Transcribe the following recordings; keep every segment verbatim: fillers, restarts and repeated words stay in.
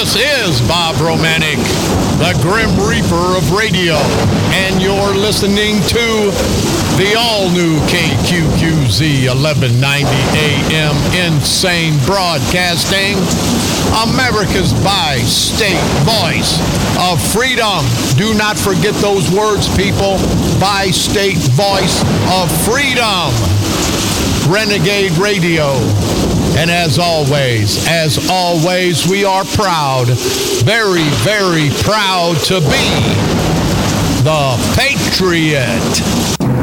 This is Bob Romanek, the Grim Reaper of radio, and you're listening to the all-new K Q Q Z eleven ninety A M Insane Broadcasting, America's bi-state voice of freedom. Do not forget those words, people. Bi-state voice of freedom. Renegade Radio. And as always, as always, we are proud, very, very proud to be the Patriot.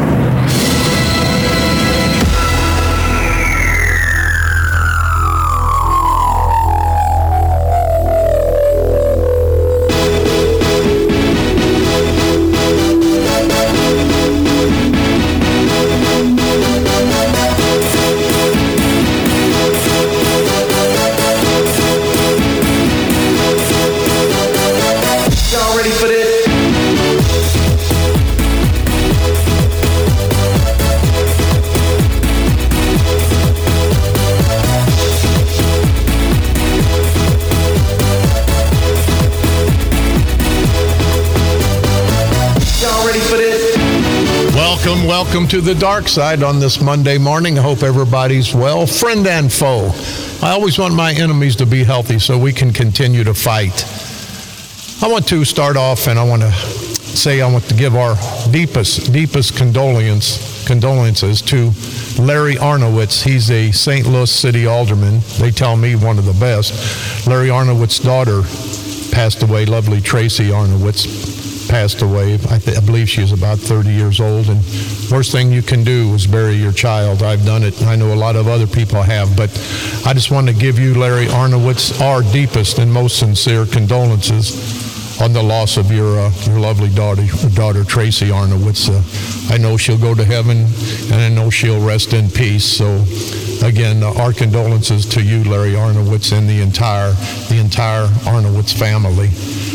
Welcome to the dark side on this Monday morning. I hope everybody's well. Friend and foe. I always want my enemies to be healthy so we can continue to fight. I want to start off and I want to say I want to give our deepest, deepest condolence, condolences to Larry Arnowitz. He's a Saint Louis City alderman. They tell me one of the best. Larry Arnowitz's daughter passed away, lovely Tracy Arnowitz. Passed away. I, th- I believe she was about thirty years old, and worst thing you can do is bury your child. I've done it. I know a lot of other people have, but I just want to give you, Larry Arnowitz, our deepest and most sincere condolences on the loss of your uh, your lovely daughter, daughter Tracy Arnowitz. Uh, I know she'll go to heaven, and I know she'll rest in peace. So, again, uh, our condolences to you, Larry Arnowitz, and the entire the entire Arnowitz family.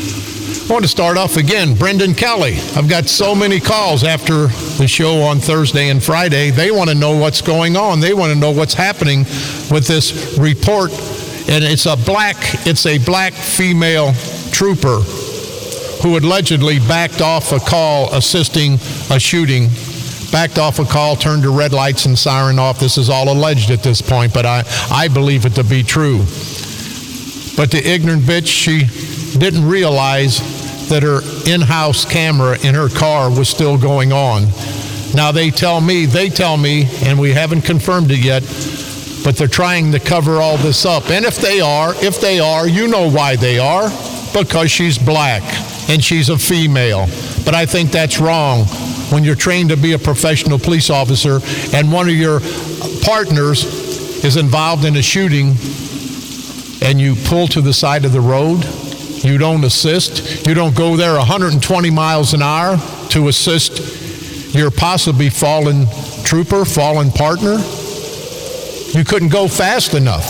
I want to start off again, Brendan Kelly. I've got so many calls after the show on Thursday and Friday. They want to know what's going on. They want to know what's happening with this report. And it's a black, it's a black female trooper who allegedly backed off a call assisting a shooting. Backed off a call, turned her red lights and siren off. This is all alleged at this point, but I, I believe it to be true. But the ignorant bitch, she didn't realize that her in-house camera in her car was still going on. Now they tell me, they tell me, and we haven't confirmed it yet, but they're trying to cover all this up. And if they are, if they are, you know why they are, because she's black and she's a female. But I think that's wrong when you're trained to be a professional police officer and one of your partners is involved in a shooting and you pull to the side of the road. You don't assist. You don't go there one hundred twenty miles an hour to assist your possibly fallen trooper, fallen partner. You couldn't go fast enough.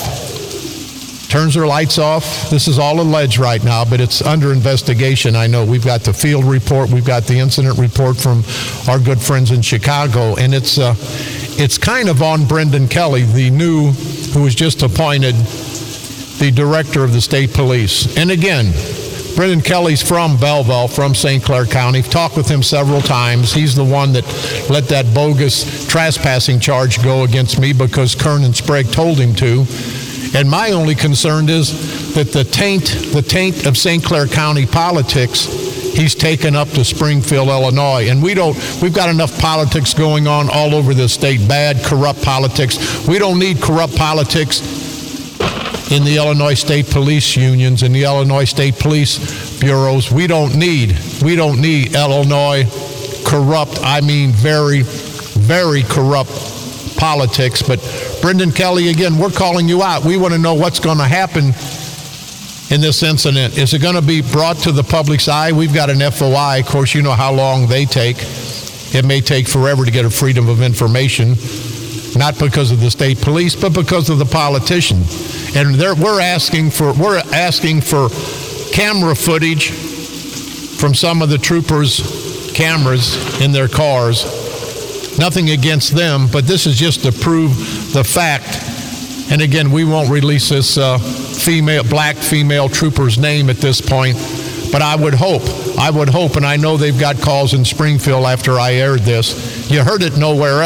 Turns her lights off. This is all alleged right now, but it's under investigation. I know we've got the field report. We've got the incident report from our good friends in Chicago, and it's uh, it's kind of on Brendan Kelly, the new, who was just appointed the director of the state police. And again, Brendan Kelly's from Belleville, from Saint Clair County. I've talked with him several times. He's the one that let that bogus trespassing charge go against me because Kernan Sprague told him to. And my only concern is that the taint, the taint of Saint Clair County politics, he's taken up to Springfield, Illinois. And we don't, we've got enough politics going on all over the state, bad, corrupt politics. We don't need corrupt politics in the Illinois State Police unions and the Illinois State Police bureaus. We don't need, we don't need Illinois corrupt, I mean very, very corrupt politics. But Brendan Kelly, again, we're calling you out. We want to know what's going to happen in this incident. Is it going to be brought to the public's eye? We've got an F O I. Of course, you know how long they take. It may take forever to get a freedom of information, not because of the state police, but because of the politician. And we're asking for we're asking for camera footage from some of the troopers' cameras in their cars. Nothing against them, but this is just to prove the fact And again, we won't release this uh, female, black female trooper's name at this point. But I would hope, I would hope, and I know they've got calls in Springfield after I aired this. You heard it nowhere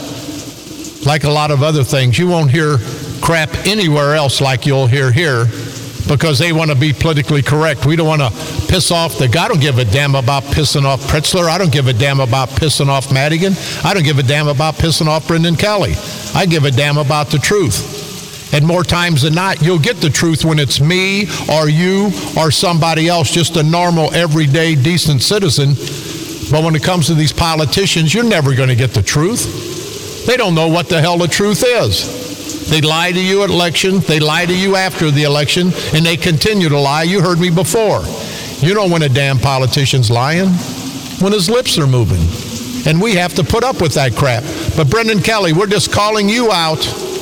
else. Like a lot of other things, you won't hear crap anywhere else like you'll hear here, because they want to be politically correct. We don't want to piss off the guy. I don't give a damn about pissing off Pritzker. I don't give a damn about pissing off Madigan. I don't give a damn about pissing off Brendan Kelly. I give a damn about the truth. And more times than not, you'll get the truth when it's me or you or somebody else, just a normal, everyday, decent citizen. But when it comes to these politicians, you're never going to get the truth. They don't know what the hell the truth is. They lie to you at election. They lie to you after the election, and they continue to lie. You heard me before. You know when a damn politician's lying? When his lips are moving. And we have to put up with that crap. But Brendan Kelly, we're just calling you out,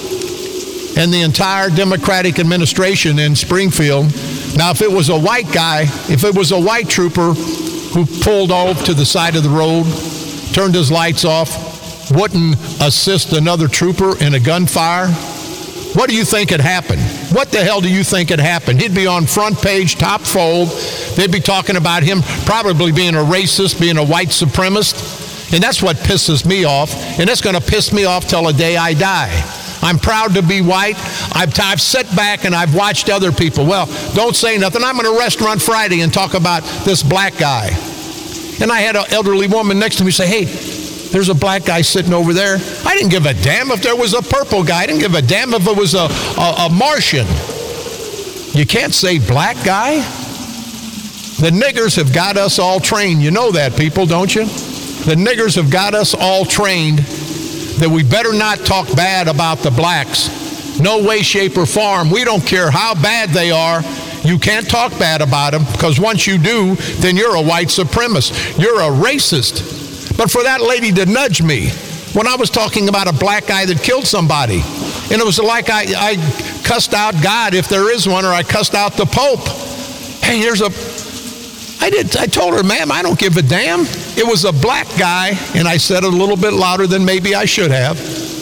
and the entire Democratic administration in Springfield. Now, if it was a white guy, if it was a white trooper who pulled off to the side of the road, turned his lights off, wouldn't assist another trooper in a gunfire, what do you think had happened? What the hell do you think had happened? He'd be on front page, top fold. They'd be talking about him probably being a racist, being a white supremacist. And that's what pisses me off. And that's going to piss me off till the day I die. I'm proud to be white. I've, I've sat back and I've watched other people. Well, don't say nothing. I'm in a restaurant Friday and talk about this black guy. And I had an elderly woman next to me say, hey, there's a black guy sitting over there. I didn't give a damn if there was a purple guy. I didn't give a damn if it was a, a, a Martian. You can't say black guy. The niggers have got us all trained. You know that, people, don't you? The niggers have got us all trained that we better not talk bad about the blacks. No way, shape, or form. We don't care how bad they are. You can't talk bad about them, because once you do, then you're a white supremacist. You're a racist. But for that lady to nudge me when I was talking about a black guy that killed somebody, and it was like I, I cussed out God, if there is one, or I cussed out the Pope. Hey, here's a... I did. I told her, ma'am, I don't give a damn. It was a black guy, and I said it a little bit louder than maybe I should have.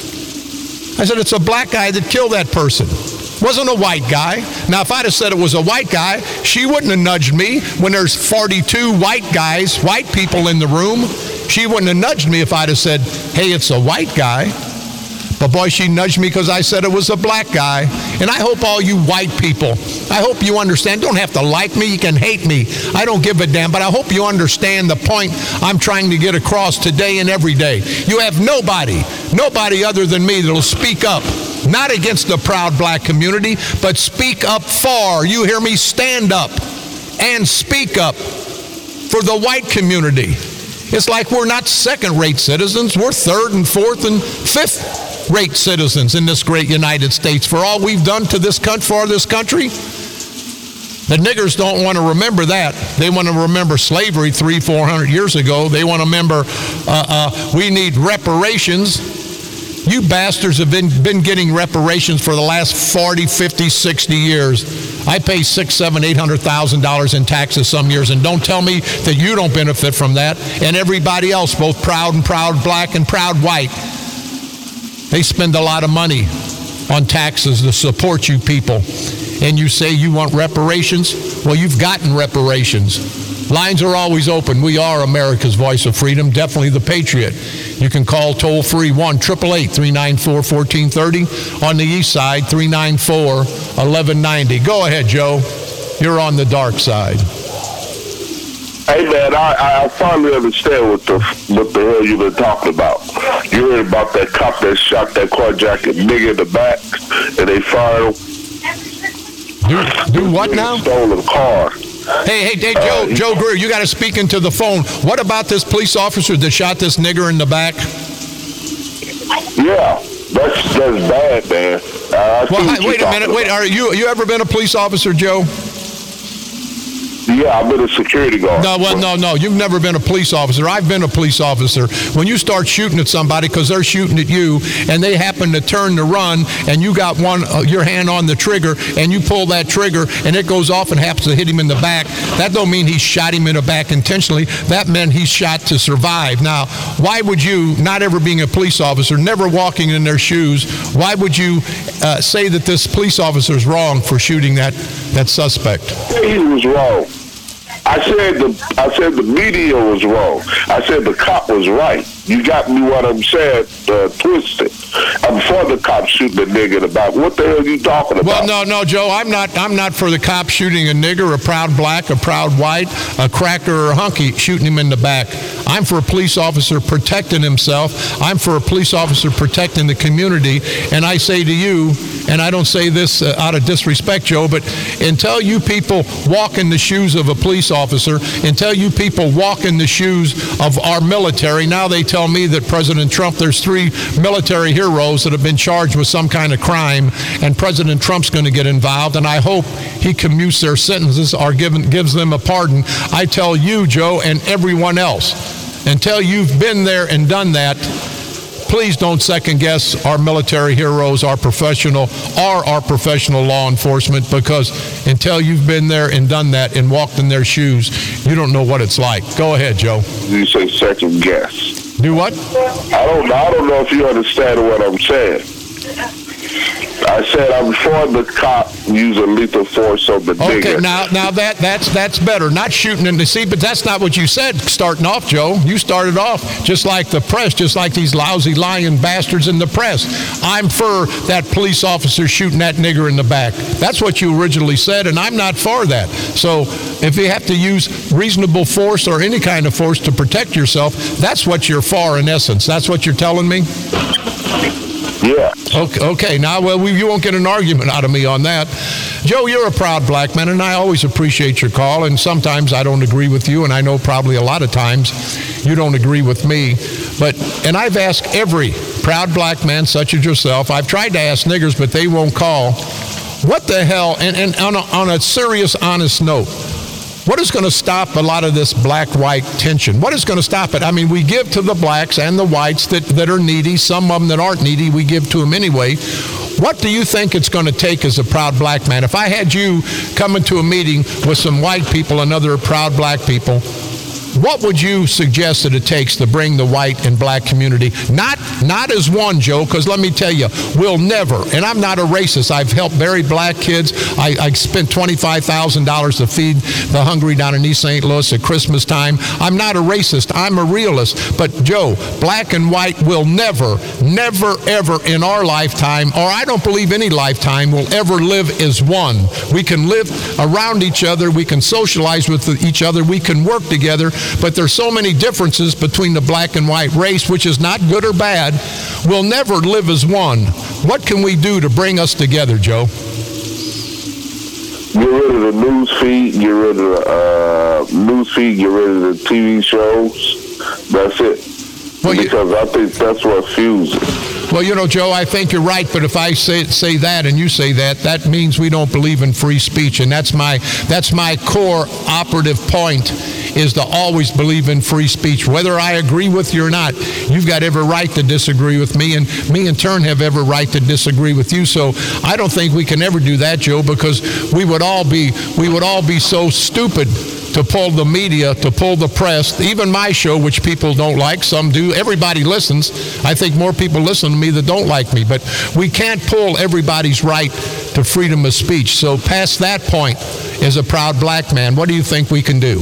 I said, it's a black guy that killed that person. Wasn't a white guy. Now, if I'd have said it was a white guy, she wouldn't have nudged me when there's forty-two white guys, white people in the room. She wouldn't have nudged me if I'd have said, hey, it's a white guy. But boy, she nudged me because I said it was a black guy. And I hope all you white people, I hope you understand. You don't have to like me. You can hate me. I don't give a damn. But I hope you understand the point I'm trying to get across today and every day. You have nobody, nobody other than me that will speak up. Not against the proud black community, but speak up for. You hear me? Stand up and speak up for the white community. It's like we're not second-rate citizens. We're third and fourth and fifth-rate citizens in this great United States for all we've done to this country, for this country. The niggers don't want to remember that. They want to remember slavery three, four hundred years ago. They want to remember uh, uh, we need reparations. You bastards have been, been getting reparations for the last forty, fifty, sixty years. I pay six, seven, eight hundred thousand dollars in taxes some years, and don't tell me that you don't benefit from that. And everybody else, both proud and proud black and proud white, they spend a lot of money on taxes to support you people. And you say you want reparations? Well, you've gotten reparations. Lines are always open. We are America's voice of freedom, definitely the Patriot. You can call toll-free one eight eight eight, three nine four, one four three zero. On the east side, three nine four, one one nine zero. Go ahead, Joe. You're on the dark side. Hey, man, I, I finally understand what the what the hell you've been talking about. You heard about that cop that shot that carjacked nigga in the back, and they fired him. Do, do what now? Stolen car. Hey, hey, hey, Joe, uh, Joe Greer, you got to speak into the phone. What about this police officer that shot this nigger in the back? Yeah, that's that's bad, man. Uh, well, hi, wait a minute. Wait, are you you ever been a police officer, Joe? Yeah, I've been a security guard. No, well, no, no. You've never been a police officer. I've been a police officer. When you start shooting at somebody because they're shooting at you and they happen to turn to run and you got one, uh, your hand on the trigger and you pull that trigger and it goes off and happens to hit him in the back, that don't mean he shot him in the back intentionally. That meant he shot to survive. Now, why would you, not ever being a police officer, never walking in their shoes, why would you uh, say that this police officer is wrong for shooting that, that suspect? He was wrong. I said the I said the media was wrong. I said the cop was right. You got me what I'm saying uh, twisted. I'm for the cop shooting a nigga in the back. What the hell are you talking about? Well, no, no, Joe. I'm not. I'm not for the cop shooting a nigger, a proud black, a proud white, a cracker, or a hunky shooting him in the back. I'm for a police officer protecting himself. I'm for a police officer protecting the community. And I say to you, and I don't say this uh, out of disrespect, Joe, but until you people walk in the shoes of a police officer, until you people walk in the shoes of our military, now they tell me that President Trump, there's three military heroes that have been charged with some kind of crime, and President Trump's going to get involved, and I hope he commutes their sentences or given, gives them a pardon. I tell you, Joe, and everyone else, until you've been there and done that, please don't second guess our military heroes, our professional, or our professional law enforcement, because until you've been there and done that and walked in their shoes, you don't know what it's like. Go ahead, Joe. You say second guess. Do what? I don't I don't know if you understand what I'm saying. I said I'm for the cop using lethal force on the nigger. Okay, now now that that's that's better. Not shooting in the sea, but that's not what you said starting off, Joe. You started off just like the press, just like these lousy lying bastards in the press. I'm for that police officer shooting that nigger in the back. That's what you originally said, and I'm not for that. So if you have to use reasonable force or any kind of force to protect yourself, that's what you're for in essence. That's what you're telling me? Yeah. Okay, okay. Now, well, we, you won't get an argument out of me on that. Joe, you're a proud black man, and I always appreciate your call, and sometimes I don't agree with you, and I know probably a lot of times you don't agree with me. But, and I've asked every proud black man such as yourself, I've tried to ask niggers, but they won't call, what the hell, and, and on, a, on a serious, honest note, what is going to stop a lot of this black-white tension? What is going to stop it? I mean, we give to the blacks and the whites that, that are needy. Some of them that aren't needy, we give to them anyway. What do you think it's going to take as a proud black man? If I had you come into a meeting with some white people and other proud black people, what would you suggest that it takes to bring the white and black community? Not not as one, Joe, because let me tell you, we'll never, and I'm not a racist. I've helped bury black kids. I, I spent twenty-five thousand dollars to feed the hungry down in East Saint Louis at Christmas time. I'm not a racist. I'm a realist. But, Joe, black and white will never, never, ever in our lifetime, or I don't believe any lifetime, will ever live as one. We can live around each other. We can socialize with each other. We can work together. But there's so many differences between the black and white race, which is not good or bad. We'll never live as one. What can we do to bring us together, Joe? Get rid of the news feed, get rid of the uh, news feed, get rid of the T V shows. That's it. Well, because you, I think that's what fuels it. Well, you know, Joe, I think you're right, but if I say say that and you say that, that means we don't believe in free speech, and that's my that's my core operative point, is to always believe in free speech. Whether I agree with you or not, you've got every right to disagree with me, and me in turn have every right to disagree with you. So I don't think we can ever do that, Joe, because we would all be we would all be so stupid to pull the media, to pull the press, even my show, which people don't like, some do. Everybody listens. I think more people listen to me that don't like me, but we can't pull everybody's right to freedom of speech. So past that point, as a proud black man, what do you think we can do?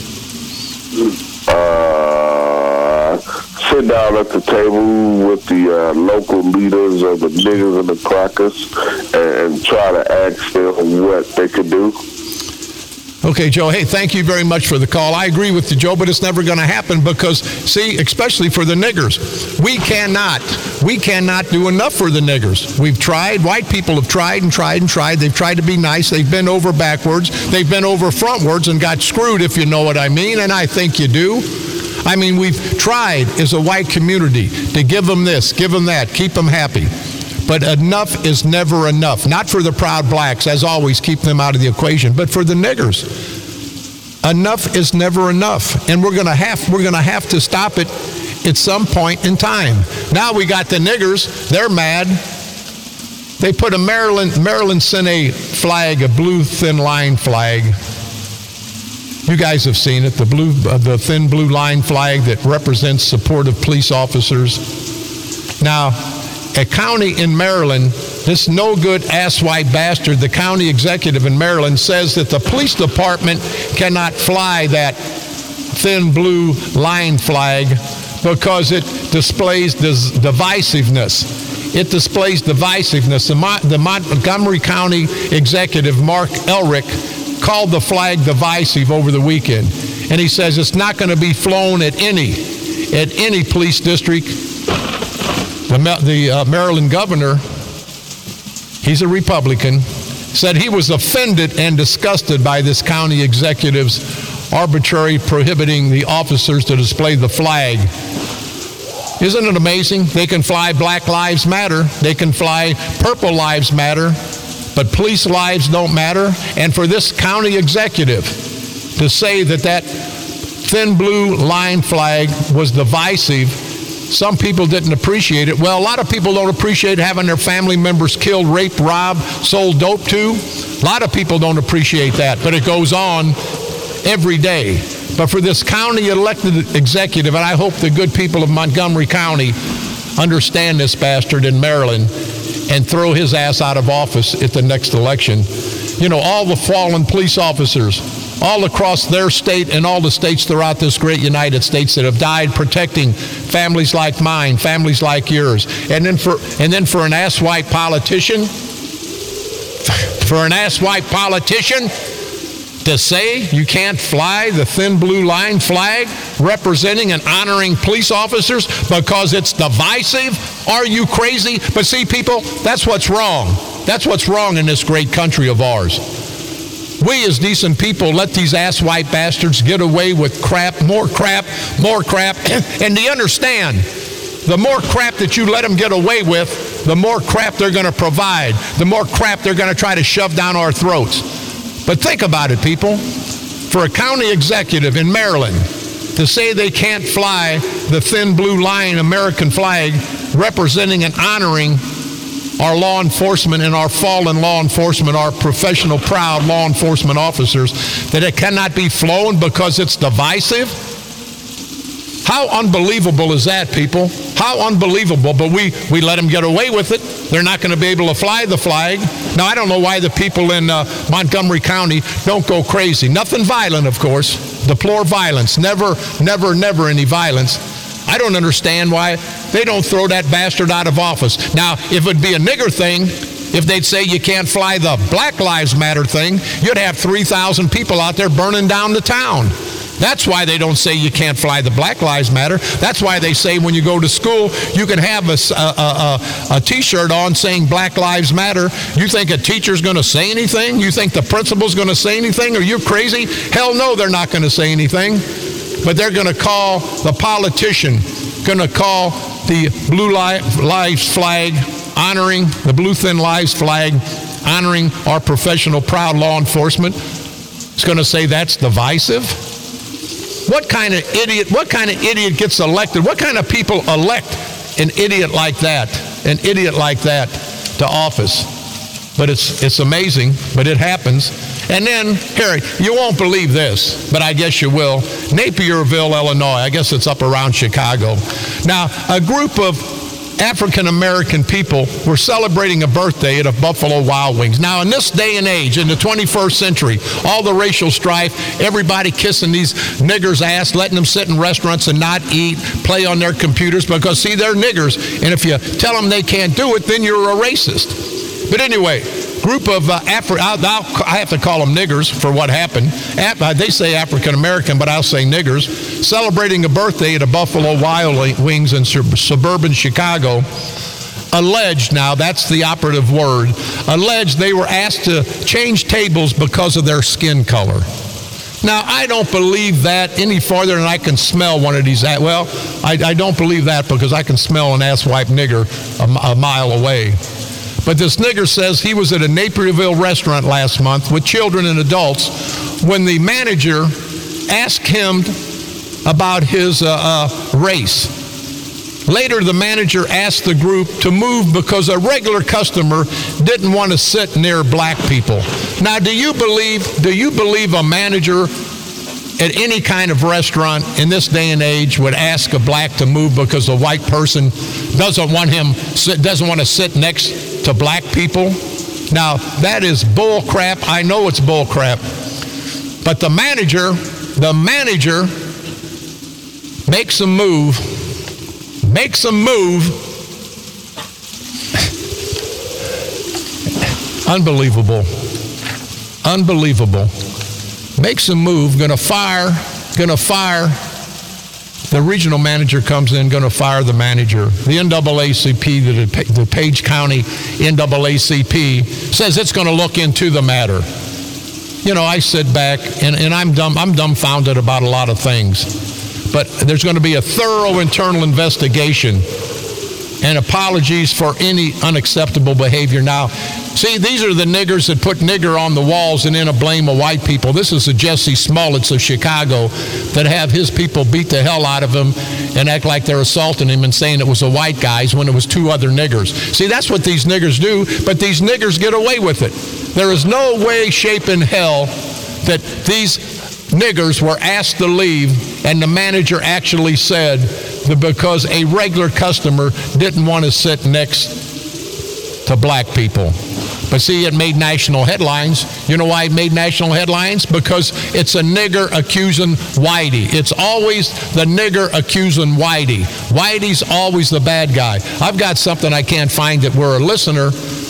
Uh, sit down at the table with the uh, local leaders of the niggers and the crackers and, and try to ask them what they could do. Okay, Joe, hey, thank you very much for the call. I agree with you, Joe, but it's never going to happen because, see, especially for the niggers, we cannot, we cannot do enough for the niggers. We've tried. White people have tried and tried and tried. They've tried to be nice. They've been over backwards. They've been over frontwards and got screwed, if you know what I mean, and I think you do. I mean, we've tried as a white community to give them this, give them that, keep them happy. But enough is never enough. Not for the proud blacks, as always, keep them out of the equation, but for the niggers. enough is never enough, and we're going to have we're going to have to stop it at some point in time. Now we got the niggers; they're mad. They put a Maryland Maryland sent a flag, a blue thin line flag. You guys have seen it, the blue, uh, the thin blue line flag that represents support of police officers. Now, a county in Maryland, this no-good asswipe bastard, the county executive in Maryland, says that the police department cannot fly that thin blue line flag because it displays dis- divisiveness. It displays divisiveness. The, Mo- the Montgomery County executive, Mark Elrick, called the flag divisive over the weekend. And he says it's not going to be flown at any, at any police district. The, the uh, Maryland governor, he's a Republican, said he was offended and disgusted by this county executive's arbitrary prohibiting the officers to display the flag. Isn't it amazing? They can fly Black Lives Matter. They can fly Purple Lives Matter. But police lives don't matter. And for this county executive to say that that thin blue line flag was divisive, some people didn't appreciate it. Well, a lot of people don't appreciate having their family members killed, raped, robbed, sold dope to. A lot of people don't appreciate that, but it goes on every day. But for this county elected executive, and I hope the good people of Montgomery County understand this bastard in Maryland and throw his ass out of office at the next election. You know, all the fallen police officers all across their state and all the states throughout this great United States that have died protecting families like mine, families like yours. And then for and then for an asswipe politician, for an asswipe politician to say you can't fly the thin blue line flag representing and honoring police officers because it's divisive? Are you crazy? But see, people, that's what's wrong. That's what's wrong in this great country of ours. We as decent people let these asswipe bastards get away with crap, more crap, more crap. And do you understand? The more crap that you let them get away with, the more crap they're going to provide, the more crap they're going to try to shove down our throats. But think about it, people. For a county executive in Maryland to say they can't fly the thin blue line American flag representing and honoring our law enforcement and our fallen law enforcement, our professional, proud law enforcement officers, that it cannot be flown because it's divisive? How unbelievable is that, people? How unbelievable, but we, we let them get away with it. They're not going to be able to fly the flag. Now, I don't know why the people in uh, Montgomery County don't go crazy. Nothing violent, of course. Deplore violence. Never, never, never any violence. I don't understand why they don't throw that bastard out of office. Now, if it'd be a nigger thing, if they'd say you can't fly the Black Lives Matter thing, you'd have three thousand people out there burning down the town. That's why they don't say you can't fly the Black Lives Matter. That's why they say when you go to school, you can have a, a, a, a T-shirt on saying Black Lives Matter. You think a teacher's going to say anything? You think the principal's going to say anything? Are you crazy? Hell no, they're not going to say anything. But they're going to call the politician, going to call the Blue Lives flag, honoring the Blue Thin Lives flag, honoring our professional, proud law enforcement. It's going to say that's divisive. What kind of idiot, what kind of idiot gets elected? What kind of people elect an idiot like that, an idiot like that to office? But it's it's amazing, but it happens. And then, Harry, you won't believe this, but I guess you will. Napierville, Illinois, I guess it's up around Chicago. Now, a group of African-American people were celebrating a birthday at a Buffalo Wild Wings. Now, in this day and age, in the twenty-first century, all the racial strife, everybody kissing these niggers' ass, letting them sit in restaurants and not eat, play on their computers, because, see, they're niggers. And if you tell them they can't do it, then you're a racist. But anyway, group of uh, Afri- I'll, I'll, I have to call them niggers for what happened. Af- they say African-American, but I'll say niggers, celebrating a birthday at a Buffalo Wild Wings in sub- suburban Chicago, alleged, now that's the operative word, alleged they were asked to change tables because of their skin color. Now, I don't believe that any farther than I can smell one of these. Well, I, I don't believe that because I can smell an asswipe nigger a, a mile away. But this nigger says he was at a Napierville restaurant last month with children and adults when the manager ask him about his uh, uh, race. Later, the manager asked the group to move because a regular customer didn't want to sit near black people. Now, do you believe, do you believe a manager at any kind of restaurant in this day and age would ask a black to move because a white person doesn't want him, doesn't want to sit next to black people? Now, that is bull crap. I know it's bull crap. But the manager, the manager makes a move, makes a move. Unbelievable. Unbelievable. Makes a move, gonna fire, gonna fire. The regional manager comes in, gonna fire the manager. The N double A C P, the, the Page County N double A C P, says it's gonna look into the matter. You know, I sit back and, and I'm dumb, I'm dumbfounded about a lot of things. But there's gonna be a thorough internal investigation and apologies for any unacceptable behavior. Now, see, these are the niggers that put nigger on the walls and then a blame of white people. This is the Jesse Smollett's of Chicago that have his people beat the hell out of him and act like they're assaulting him and saying it was the white guys when it was two other niggers. See, that's what these niggers do, but these niggers get away with it. There is no way, shape, in hell that these niggers were asked to leave and the manager actually said that because a regular customer didn't want to sit next to black people. But see, it made national headlines. You know why it made national headlines? Because it's a nigger accusing Whitey. It's always the nigger accusing Whitey. Whitey's always the bad guy. I've got something I can't find it where a listener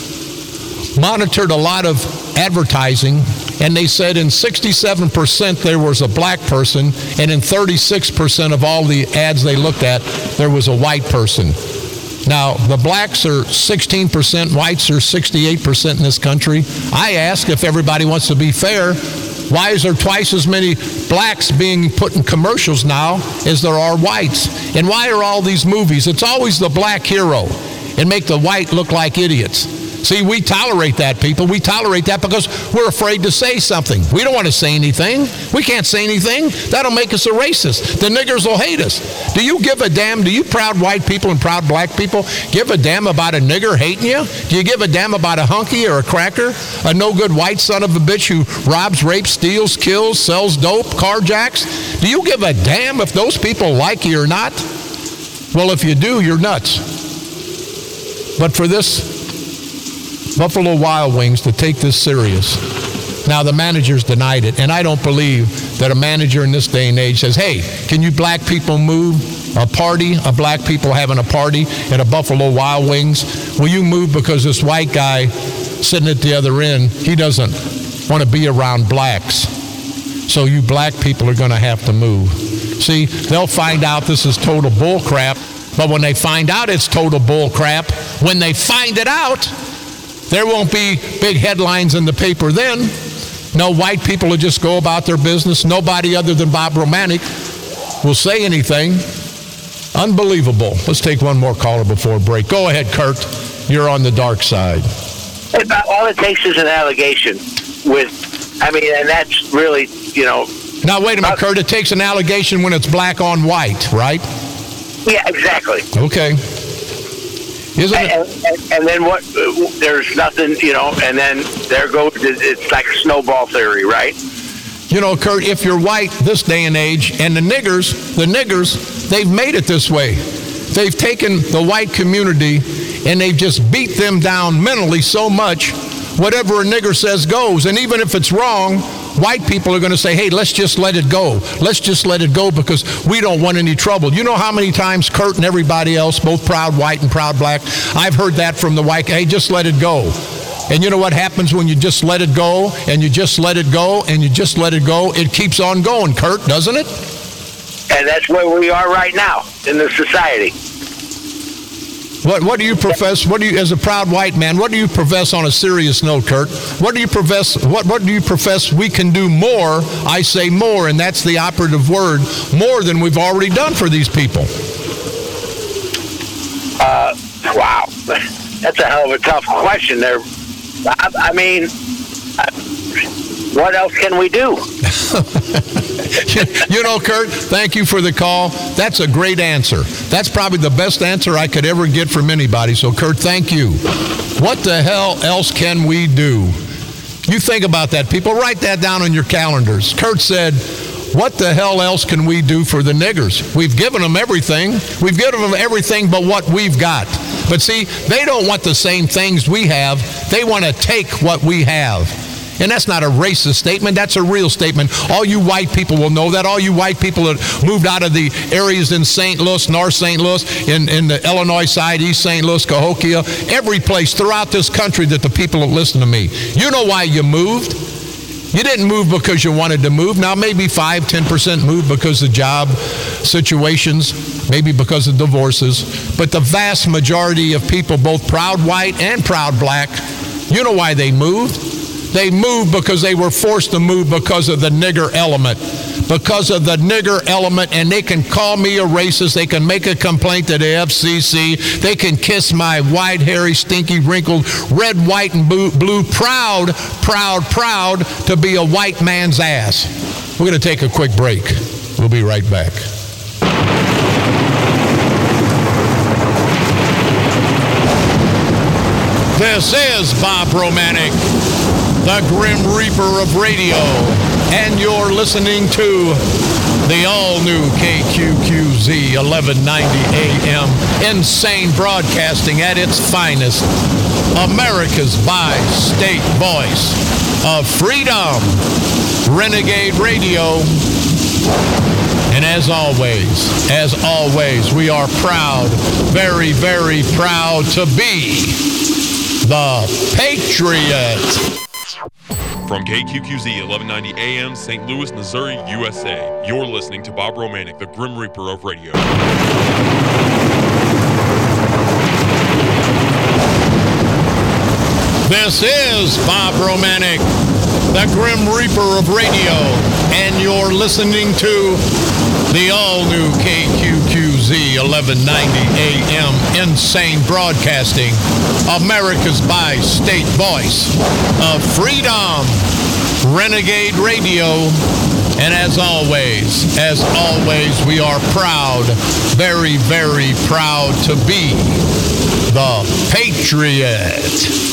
monitored a lot of advertising, and they said in sixty-seven percent there was a black person, and in thirty-six percent of all the ads they looked at, there was a white person. Now, the blacks are sixteen percent, whites are sixty-eight percent in this country. I ask, if everybody wants to be fair, why is there twice as many blacks being put in commercials now as there are whites? And why are all these movies? It's always the black hero and make the white look like idiots. See, we tolerate that, people. We tolerate that because we're afraid to say something. We don't want to say anything. We can't say anything. That'll make us a racist. The niggers will hate us. Do you give a damn? Do you proud white people and proud black people give a damn about a nigger hating you? Do you give a damn about a hunky or a cracker? A no-good white son of a bitch who robs, rapes, steals, kills, sells dope, carjacks? Do you give a damn if those people like you or not? Well, if you do, you're nuts. But for this Buffalo Wild Wings to take this serious. Now, the manager's denied it, and I don't believe that a manager in this day and age says, hey, can you black people move? A party, a black people having a party at a Buffalo Wild Wings. Will you move because this white guy sitting at the other end, he doesn't want to be around blacks. So you black people are going to have to move. See, they'll find out this is total bull crap, but when they find out it's total bull crap, when they find it out, there won't be big headlines in the paper then. No, white people will just go about their business. Nobody other than Bob Romanek will say anything. Unbelievable. Let's take one more caller before break. Go ahead, Kurt. You're on the dark side. All it takes is an allegation with, I mean, and that's really, you know. Now, wait a minute, Kurt. It takes an allegation when it's black on white, right? Yeah, exactly. Okay. Isn't it? And, and, and then what? Uh, there's nothing, you know, and then there goes, it's like a snowball theory, right? You know, Kurt, if you're white this day and age, and the niggers, the niggers, they've made it this way. They've taken the white community and they've just beat them down mentally so much, whatever a nigger says goes. And even if it's wrong, white people are going to say, hey, let's just let it go. Let's just let it go because we don't want any trouble. You know how many times Kurt and everybody else, both proud white and proud black, I've heard that from the white, hey, just let it go. And you know what happens when you just let it go and you just let it go and you just let it go? It keeps on going, Kurt, doesn't it? And that's where we are right now in the society. What what do you profess? What do you, as a proud white man, what do you profess on a serious note, Kurt? What do you profess? What what do you profess we can do more? I say more, and that's the operative word, more than we've already done for these people. Uh, wow, that's a hell of a tough question there. I, I mean, what else can we do? You know, Kurt, thank you for the call. That's a great answer. That's probably the best answer I could ever get from anybody. So, Kurt, thank you. What the hell else can we do? You think about that, people. Write that down on your calendars. Kurt said, what the hell else can we do for the niggers? We've given them everything. We've given them everything but what we've got. But see, they don't want the same things we have. They want to take what we have. And that's not a racist statement. That's a real statement. All you white people will know that. All you white people that moved out of the areas in Saint Louis, North Saint Louis, in, in the Illinois side, East Saint Louis, Cahokia, every place throughout this country that the people that listen to me. You know why you moved? You didn't move because you wanted to move. Now, maybe five, ten percent moved because of job situations, maybe because of divorces. But the vast majority of people, both proud white and proud black, you know why they moved? They moved because they were forced to move because of the nigger element. Because of the nigger element, and they can call me a racist. They can make a complaint to the F C C. They can kiss my white, hairy, stinky, wrinkled, red, white, and blue, blue proud, proud, proud to be a white man's ass. We're going to take a quick break. We'll be right back. This is Bob Romanek, the Grim Reaper of radio, and you're listening to the all-new K Q Q Z eleven ninety A M, insane broadcasting at its finest, America's bi-state voice of freedom, Renegade Radio. And as always, as always, we are proud, very, very proud to be the Patriot. From K Q Q Z eleven ninety A M, Saint Louis, Missouri, U S A, you're listening to Bob Romanek, the Grim Reaper of radio. This is Bob Romanek, the Grim Reaper of radio, and you're listening to the all-new K Q Q Z eleven ninety A M, insane broadcasting, America's bi-state voice of freedom, Renegade Radio. And as always, as always, we are proud, very, very proud to be the Patriot.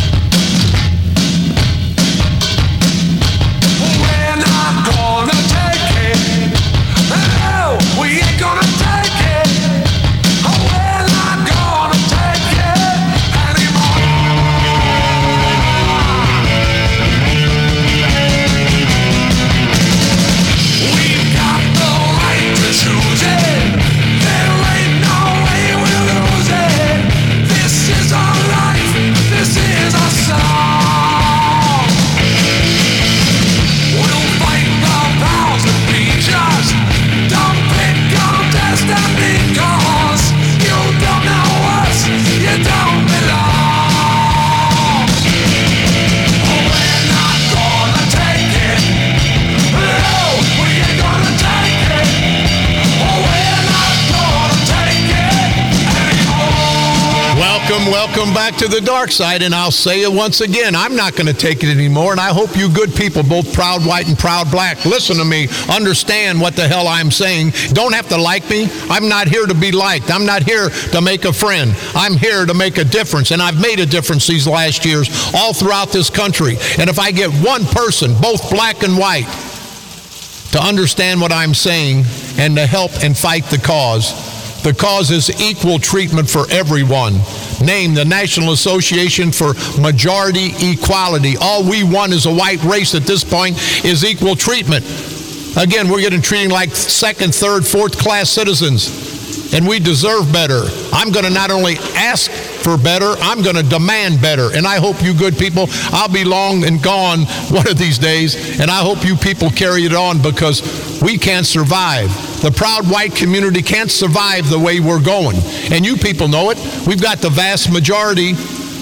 Welcome back to the dark side, and I'll say it once again, I'm not going to take it anymore, and I hope you good people, both proud white and proud black, listen to me, understand what the hell I'm saying. Don't have to like me. I'm not here to be liked. I'm not here to make a friend. I'm here to make a difference, and I've made a difference these last years all throughout this country. And if I get one person, both black and white, to understand what I'm saying and to help and fight the cause, the cause is equal treatment for everyone. Name the National Association for Majority Equality. All we want as a white race at this point is equal treatment. Again, we're getting treated like second, third, fourth class citizens, and we deserve better. I'm going to not only ask for better, I'm going to demand better. And I hope you good people, I'll be long and gone one of these days, and I hope you people carry it on, because we can't survive. The proud white community can't survive the way we're going. And you people know it. We've got the vast majority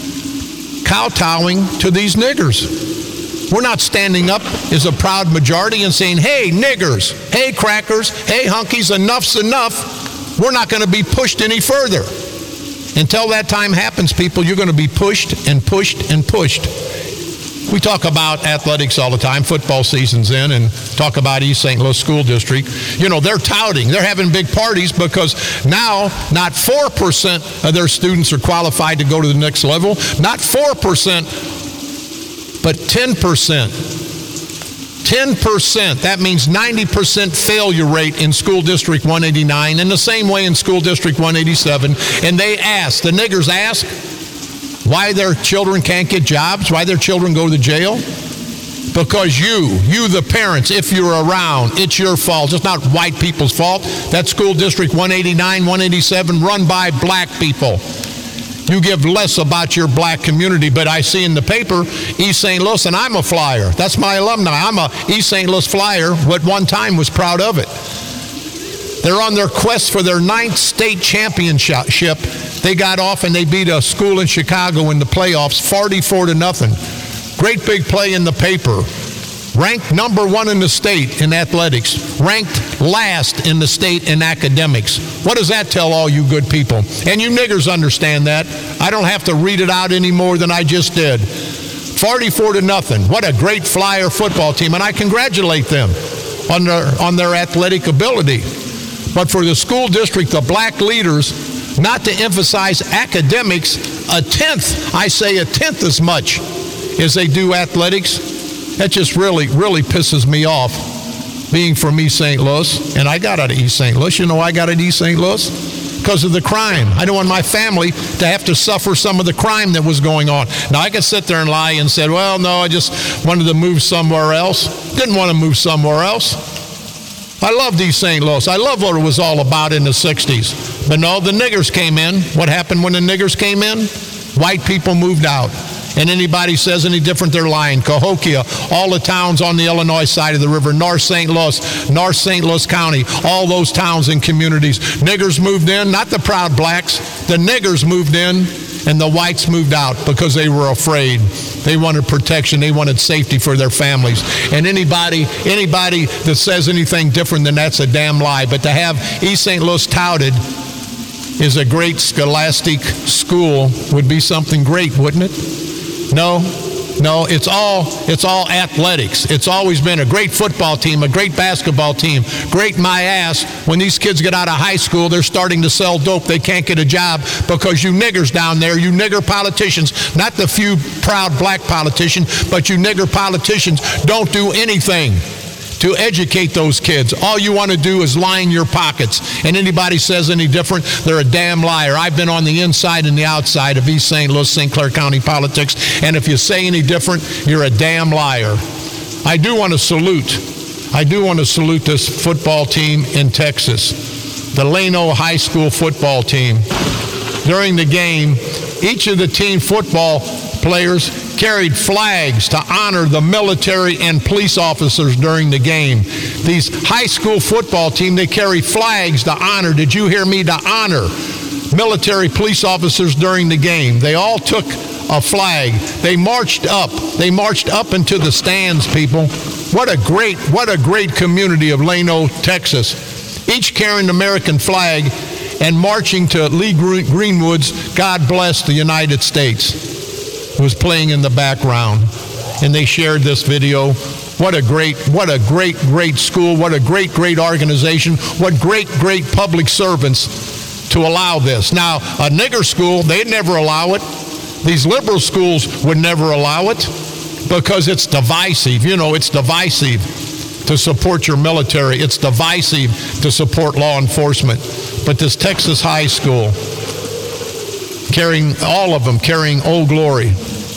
kowtowing to these niggers. We're not standing up as a proud majority and saying, hey, niggers, hey, crackers, hey, hunkies, enough's enough. We're not going to be pushed any further. Until that time happens, people, you're going to be pushed and pushed and pushed. We talk about athletics all the time, football season's in, and talk about East Saint Louis School District. You know, they're touting, they're having big parties because now not four percent of their students are qualified to go to the next level, not four percent, but ten percent. ten percent, that means ninety percent failure rate in School District one eighty-nine, and the same way in School District one eighty-seven. And they ask, the niggers ask, why their children can't get jobs, why their children go to jail? Because you, you the parents, if you're around, it's your fault. It's not white people's fault. That's School District one eighty-nine, one eighty-seven, run by black people. You give less about your black community, but I see in the paper, East Saint Louis, and I'm a Flyer. That's my alumni. I'm a East Saint Louis Flyer, what one time was proud of it. They're on their quest for their ninth state championship. They got off and they beat a school in Chicago in the playoffs, forty-four to nothing. Great big play in the paper. Ranked number one in the state in athletics. Ranked last in the state in academics. What does that tell all you good people? And you niggers understand that. I don't have to read it out any more than I just did. forty-four to nothing. What a great Flyer football team. And I congratulate them on their, on their athletic ability. But for the school district, the black leaders, not to emphasize academics, a tenth, I say a tenth as much as they do athletics, that just really, really pisses me off, being from East Saint Louis. And I got out of East Saint Louis. You know why I got out of East Saint Louis? Because of the crime. I don't want my family to have to suffer some of the crime that was going on. Now, I could sit there and lie and say, well, no, I just wanted to move somewhere else. Didn't want to move somewhere else. I loved East Saint Louis. I love what it was all about in the sixties. But no, the niggers came in. What happened when the niggers came in? White people moved out. And anybody says any different, they're lying. Cahokia, all the towns on the Illinois side of the river, North Saint Louis, North Saint Louis County, all those towns and communities. Niggers moved in, not the proud blacks. The niggers moved in, and the whites moved out because they were afraid. They wanted protection. They wanted safety for their families. And anybody, anybody that says anything different than that's a damn lie. But to have East Saint Louis touted is a great scholastic school would be something great, wouldn't it? No, no, it's all it's all athletics. It's always been a great football team, a great basketball team. Great my ass, when these kids get out of high school, they're starting to sell dope. They can't get a job because you niggers down there, you nigger politicians, not the few proud black politicians, but you nigger politicians don't do anything to educate those kids. All you want to do is line your pockets. And anybody says any different, they're a damn liar. I've been on the inside and the outside of East Saint Louis, Saint Clair County politics, and if you say any different, you're a damn liar. I do want to salute, I do want to salute this football team in Texas, the Llano High School football team. During the game, each of the team football players carried flags to honor the military and police officers during the game. These high school football team, they carry flags to honor, did you hear me, to honor military police officers during the game. They all took a flag. They marched up. They marched up into the stands, people. What a great, what a great community of Llano, Texas. Each carrying an American flag and marching to Lee Greenwood's God Bless the United States. Was playing in the background, and they shared this video. What a great, what a great, great school. What a great, great organization. What great, great public servants to allow this. Now, a nigger school, they'd never allow it. These liberal schools would never allow it because it's divisive. You know, it's divisive to support your military. It's divisive to support law enforcement. But this Texas high school, carrying, all of them carrying Old Glory,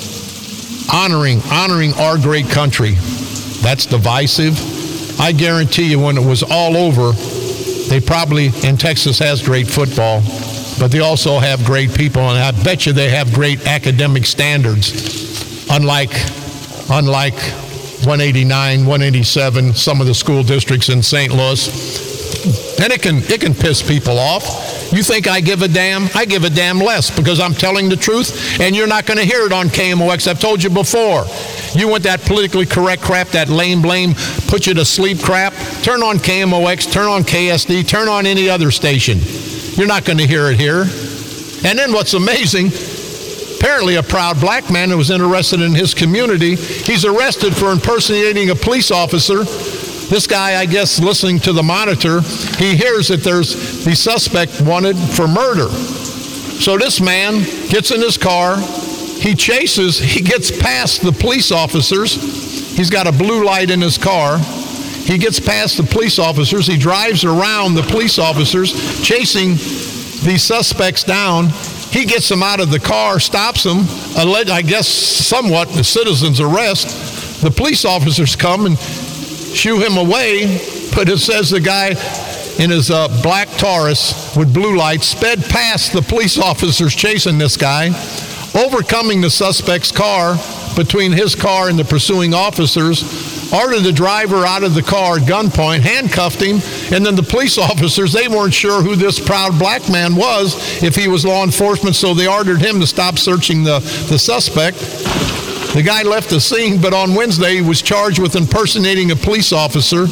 honoring, honoring our great country. That's divisive. I guarantee you when it was all over, they probably, and Texas has great football, but they also have great people, and I bet you they have great academic standards, unlike, unlike one eighty-nine, one eighty-seven, some of the school districts in Saint Louis. And it can, it can piss people off. You think I give a damn? I give a damn less because I'm telling the truth, and you're not going to hear it on K M O X. I've told you before. You want that politically correct crap, that lame blame, put you to sleep crap? Turn on K M O X, turn on K S D, turn on any other station. You're not going to hear it here. And then what's amazing, apparently a proud black man who was interested in his community. He's arrested for impersonating a police officer. This guy, I guess, listening to the monitor, he hears that there's the suspect wanted for murder. So this man gets in his car. He chases, he gets past the police officers. He's got a blue light in his car. He gets past the police officers. He drives around the police officers, chasing these suspects down. He gets them out of the car, stops them, I guess somewhat a citizen's arrest. The police officers come and shoo him away, but it says the guy in his uh, black Taurus with blue lights sped past the police officers chasing this guy, overcoming the suspect's car between his car and the pursuing officers, ordered the driver out of the car at gunpoint, handcuffed him, and then the police officers, they weren't sure who this proud black man was, if he was law enforcement, so they ordered him to stop searching the, the suspect. The guy left the scene, but on Wednesday he was charged with impersonating a police officer.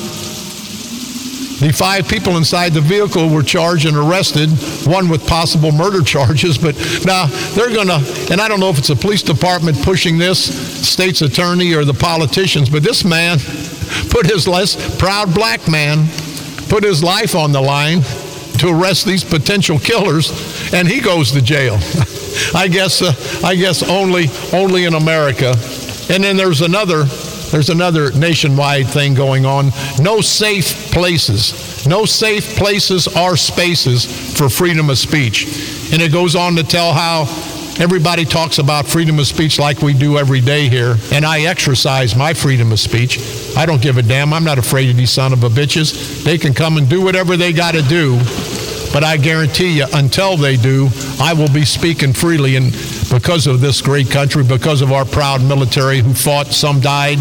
The five people inside the vehicle were charged and arrested, one with possible murder charges. But now they're going to, and I don't know if it's the police department pushing this, state's attorney, or the politicians, but this man put his less proud black man, put his life on the line to arrest these potential killers, and he goes to jail. I guess uh, I guess only only in America. And then there's another there's another nationwide thing going on. No safe places. No safe places or spaces for freedom of speech. And it goes on to tell how everybody talks about freedom of speech like we do every day here, and I exercise my freedom of speech. I don't give a damn. I'm not afraid of these son of a bitches. They can come and do whatever they got to do. But I guarantee you, until they do, I will be speaking freely, and because of this great country, because of our proud military who fought, some died,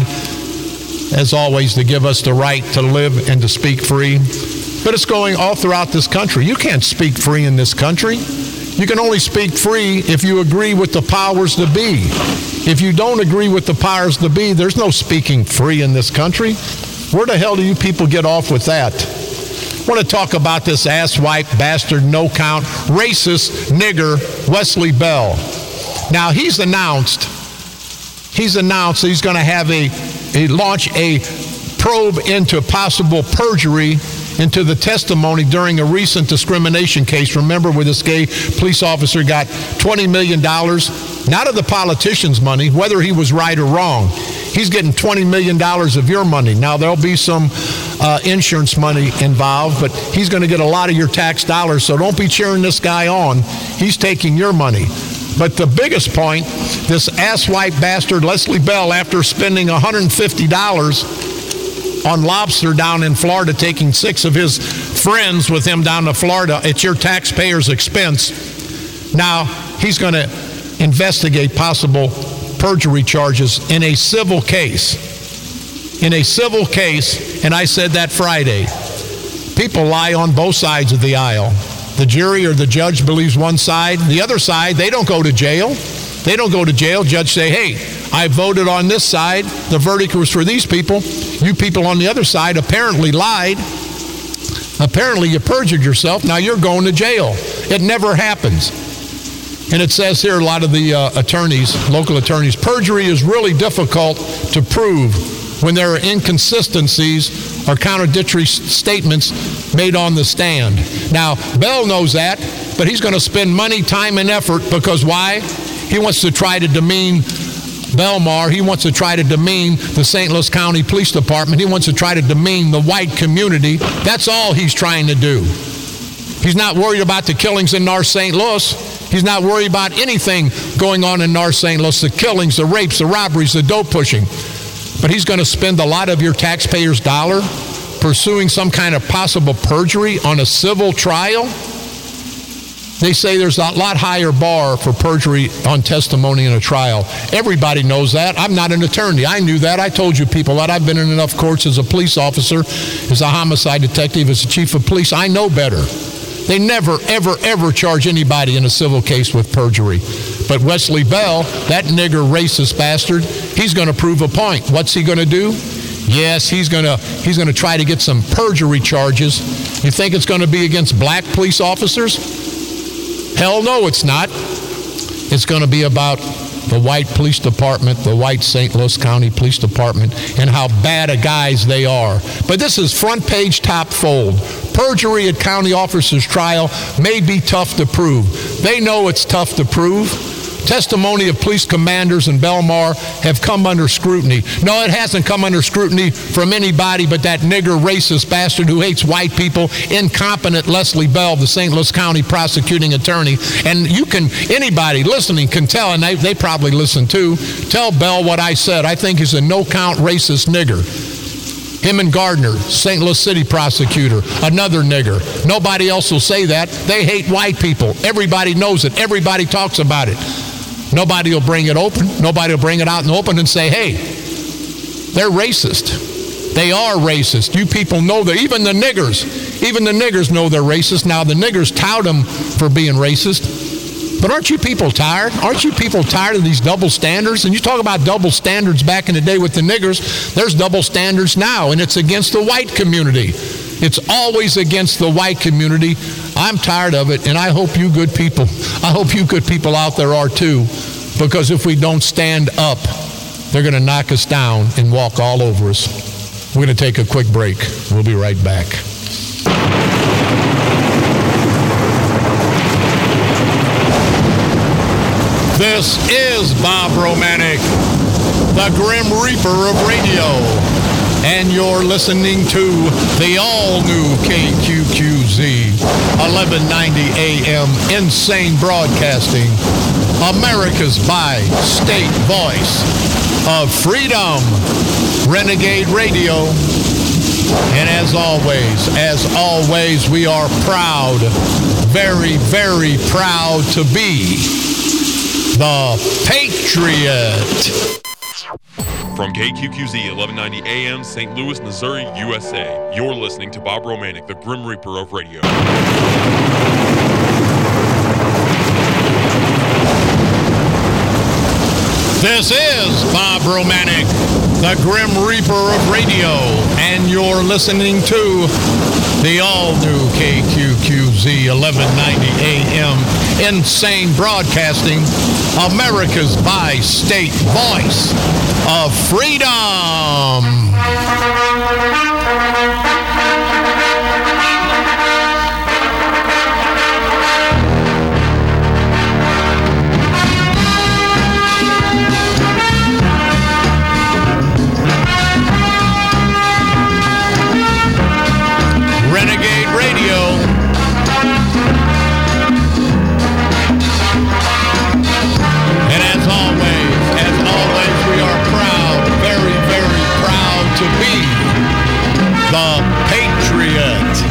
as always, to give us the right to live and to speak free. But it's going all throughout this country. You can't speak free in this country. You can only speak free if you agree with the powers to be. If you don't agree with the powers to be, there's no speaking free in this country. Where the hell do you people get off with that? I want to talk about this asswipe, bastard, no-count, racist nigger, Wesley Bell. Now, he's announced, he's announced that he's going to have a, a launch a probe into possible perjury into the testimony during a recent discrimination case. Remember, where this gay police officer got twenty million dollars, not of the politician's money, whether he was right or wrong. He's getting twenty million dollars of your money. Now, there'll be some uh, insurance money involved, but he's going to get a lot of your tax dollars, so don't be cheering this guy on. He's taking your money. But the biggest point, this asswipe bastard Wesley Bell, after spending one hundred fifty dollars on lobster down in Florida, taking six of his friends with him down to Florida at your taxpayers' expense, now he's going to investigate possible perjury charges in a civil case. In a civil case, and I said that Friday. People lie on both sides of the aisle. The jury or the judge believes one side. The other side, they don't go to jail. They don't go to jail. Judge say, hey, I voted on this side. The verdict was for these people. You people on the other side apparently lied. Apparently you perjured yourself. Now you're going to jail. It never happens. And it says here, a lot of the uh, attorneys, local attorneys, perjury is really difficult to prove when there are inconsistencies or contradictory statements made on the stand. Now, Bell knows that, but he's going to spend money, time, and effort because why? He wants to try to demean Belmar. He wants to try to demean the Saint Louis County Police Department. He wants to try to demean the white community. That's all he's trying to do. He's not worried about the killings in North Saint Louis. He's not worried about anything going on in North Saint Louis, the killings, the rapes, the robberies, the dope pushing. But he's going to spend a lot of your taxpayers' dollar pursuing some kind of possible perjury on a civil trial. They say there's a lot higher bar for perjury on testimony in a trial. Everybody knows that. I'm not an attorney. I knew that. I told you people that. I've been in enough courts as a police officer, as a homicide detective, as a chief of police. I know better. They never, ever, ever charge anybody in a civil case with perjury. But Wesley Bell, that nigger racist bastard, he's going to prove a point. What's he going to do? Yes, he's going to he's going to try to get some perjury charges. You think it's going to be against black police officers? Hell no, it's not. It's going to be about the white police department, the white Saint Louis County Police Department, and how bad of guys they are. But this is front page, top fold. Perjury at county officers' trial may be tough to prove. They know it's tough to prove. Testimony of police commanders in Belmar have come under scrutiny. No, it hasn't come under scrutiny from anybody but that nigger racist bastard who hates white people, incompetent Leslie Bell, the Saint Louis County prosecuting attorney. And you can, anybody listening can tell, and they, they probably listen too, tell Bell what I said. I think he's a no-count racist nigger. Him and Gardner, Saint Louis City prosecutor, another nigger. Nobody else will say that. They hate white people. Everybody knows it. Everybody talks about it. Nobody will bring it open. Nobody will bring it out in the open and say, hey, they're racist. They are racist. You people know that. Even the niggers, even the niggers know they're racist. Now, the niggers tout them for being racist. But aren't you people tired? Aren't you people tired of these double standards? And you talk about double standards back in the day with the niggers. There's double standards now, and it's against the white community. It's always against the white community. I'm tired of it, and I hope you good people, I hope you good people out there are too, because if we don't stand up, they're going to knock us down and walk all over us. We're going to take a quick break. We'll be right back. This is Bob Romanek, the Grim Reaper of radio. And you're listening to the all-new K Q Q Z, eleven ninety A M, Insane Broadcasting, America's bi-state voice of freedom, Renegade Radio. And as always, as always, we are proud, very, very proud to be the Patriot. From K Q Q Z, eleven ninety A M, Saint Louis, Missouri, U S A, you're listening to Bob Romanek, the Grim Reaper of radio. This is Bob Romanek, the Grim Reaper of radio, and you're listening to the all-new K Q Q Z, eleven ninety A M, Insane Broadcasting, America's bi-state voice of freedom. Renegade Radio. And as always, as always, we are proud, very, very proud to be the Patriot.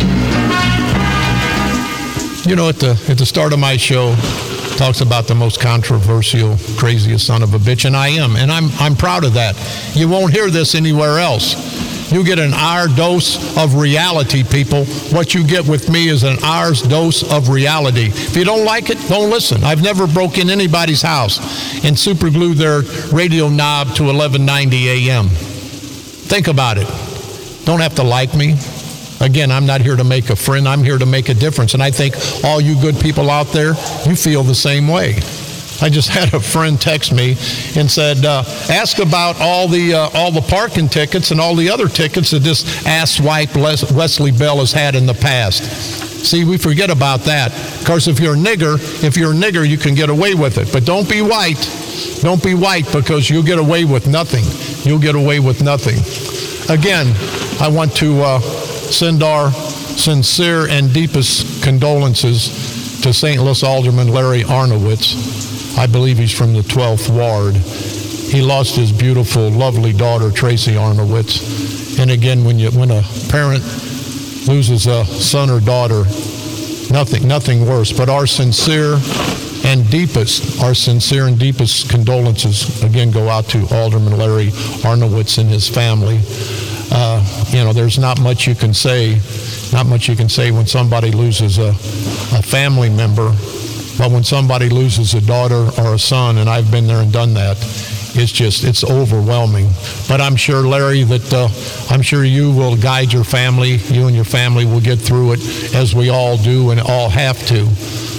You know, at the at the start of my show, talks about the most controversial, craziest son of a bitch, and I am, and I'm I'm proud of that. You won't hear this anywhere else. You get an hour dose of reality, people. What you get with me is an hour's dose of reality. If you don't like it, don't listen. I've never broken anybody's house and superglued their radio knob to eleven ninety A M. Think about it. Don't have to like me. Again, I'm not here to make a friend. I'm here to make a difference. And I think all you good people out there, you feel the same way. I just had a friend text me and said, uh, ask about all the uh, all the parking tickets and all the other tickets that this asswipe Les- Wesley Bell has had in the past. See, we forget about that. Of course, if you're a nigger, if you're a nigger, you can get away with it. But don't be white. Don't be white, because you'll get away with nothing. You'll get away with nothing. Again, I want to uh, send our sincere and deepest condolences to Saint Louis Alderman Larry Arnowitz. I believe he's from the twelfth Ward. He lost his beautiful, lovely daughter, Tracy Arnowitz. And again, when you when a parent loses a son or daughter, nothing nothing worse. But our sincere and deepest, our sincere and deepest condolences again go out to Alderman Larry Arnowitz and his family. Uh, you know, there's not much you can say, not much you can say when somebody loses a, a family member. But when somebody loses a daughter or a son, and I've been there and done that, it's just, it's overwhelming. But I'm sure, Larry, that uh, I'm sure you will guide your family. You and your family will get through it, as we all do and all have to.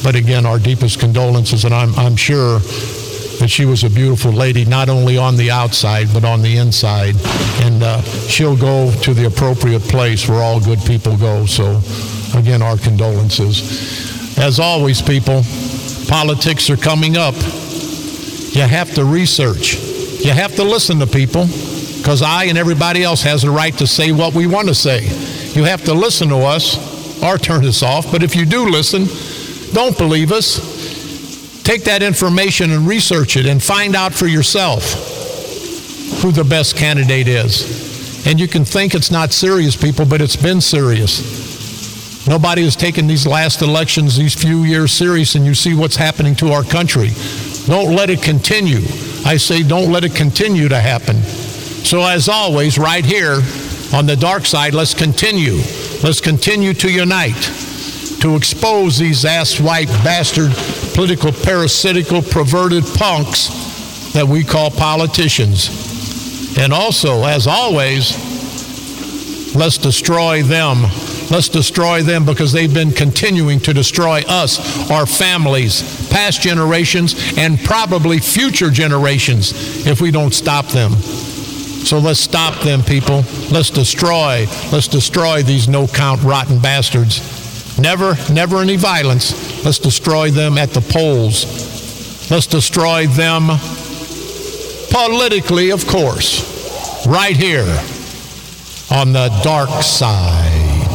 But again, our deepest condolences, and I'm, I'm sure that she was a beautiful lady, not only on the outside, but on the inside. And uh, she'll go to the appropriate place where all good people go. So, again, our condolences. As always, people, politics are coming up. You have to research. You have to listen to people, because I and everybody else has the right to say what we want to say. You have to listen to us or turn us off. But if you do listen, don't believe us. Take that information and research it and find out for yourself who the best candidate is. And you can think it's not serious, people, but it's been serious. Nobody has taken these last elections, these few years, serious, and you see what's happening to our country. Don't let it continue. I say don't let it continue to happen. So as always, right here on the dark side, let's continue. Let's continue to unite, to expose these ass-white bastard, political, parasitical, perverted punks that we call politicians. And also, as always, let's destroy them. Let's destroy them, because they've been continuing to destroy us, our families, past generations, and probably future generations if we don't stop them. So let's stop them, people. Let's destroy. Let's destroy these no-count rotten bastards. Never, never any violence. Let's destroy them at the polls. Let's destroy them politically, of course, right here on the dark side.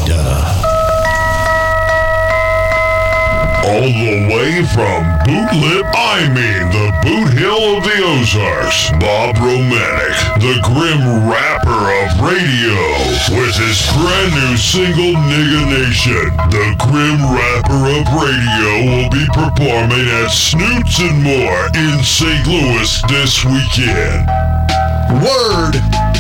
All the way from Bootlip, I mean the Boot Hill of the Ozarks, Bob Romanek, the grim rapper of radio, with his brand new single, Nigga Nation. The grim rapper of radio will be performing at Snoots and More in Saint Louis this weekend. Word!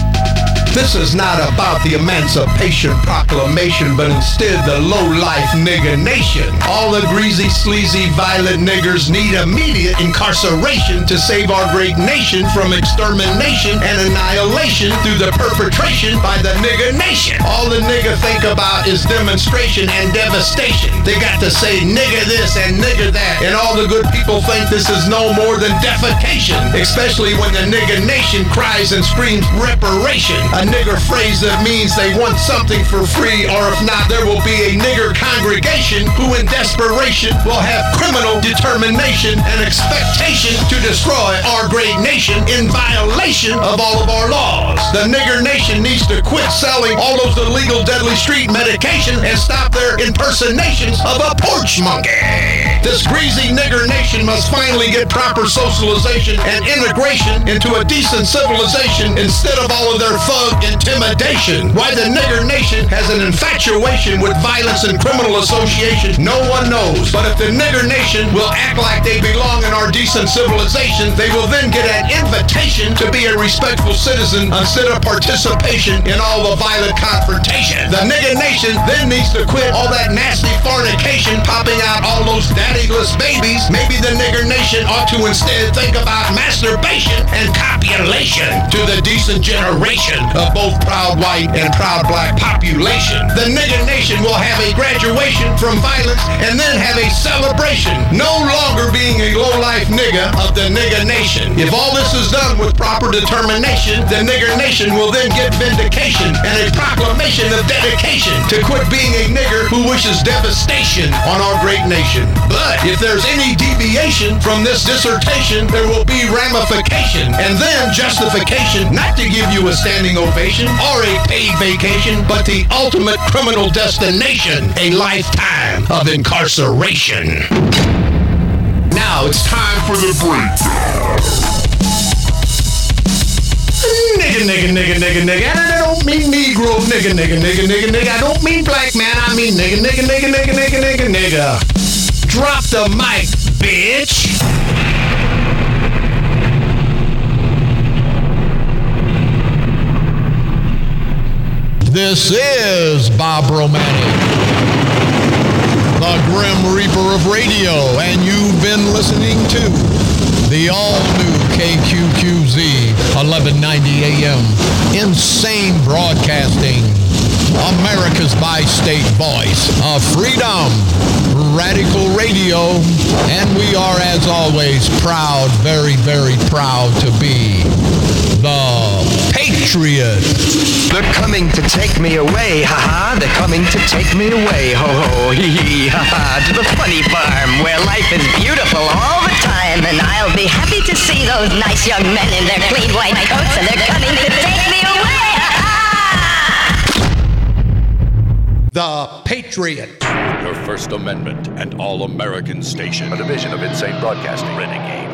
This is not about the Emancipation Proclamation, but instead the low-life nigga nation. All the greasy, sleazy, violent niggers need immediate incarceration to save our great nation from extermination and annihilation through the perpetration by the nigga nation. All the nigga think about is demonstration and devastation. They got to say nigga this and nigga that, and all the good people think this is no more than defecation, especially when the nigga nation cries and screams reparation. A nigger phrase that means they want something for free, or if not, there will be a nigger congregation who in desperation will have criminal determination and expectation to destroy our great nation in violation of all of our laws. The nigger nation needs to quit selling all those illegal deadly street medication and stop their impersonations of a porch monkey. This greasy nigger nation must finally get proper socialization and integration into a decent civilization instead of all of their thug intimidation. Why the nigger nation has an infatuation with violence and criminal association, no one knows. But if the nigger nation will act like they belong in our decent civilization, they will then get an invitation to be a respectful citizen instead of participation in all the violent confrontation. The nigger nation then needs to quit all that nasty fornication, popping out all those daddyless babies. Maybe the nigger nation ought to instead think about masturbation and copulation to the decent generation of both proud white and proud black population. The nigger nation will have a graduation from violence and then have a celebration, no longer being a low-life nigga of the nigger nation. If all this is done with proper determination, the nigger nation will then get vindication and a proclamation of dedication to quit being a nigger who wishes devastation on our great nation. But if there's any deviation from this dissertation, there will be ramification and then justification not to give you a standing ovation or a paid vacation, but the ultimate criminal destination, a lifetime of incarceration. Now it's time for the breakdown. Nigga, nigga, nigga, nigga, nigga. And I don't mean Negro, nigga, nigga, nigga, nigga, nigga. I don't mean black man. I mean nigga, nigga, nigga, nigga, nigga, nigga, nigga. Drop the mic, bitch. This is Bob Romanek, the Grim Reaper of radio, and you've been listening to the all-new K Q Q Z eleven ninety A M Insane Broadcasting. America's bi-state voice of freedom, Radical Radio, and we are, as always, proud, very, very proud to be the Patriot. They're coming to take me away, ha-ha. They're coming to take me away, ho-ho, hee-hee, ha-ha. To the funny farm where life is beautiful all the time. And I'll be happy to see those nice young men in their clean white coats. And they're coming to take me away, ha-ha. The Patriot. Your First Amendment and All-American station. A division of Insane Broadcasting. Renegade.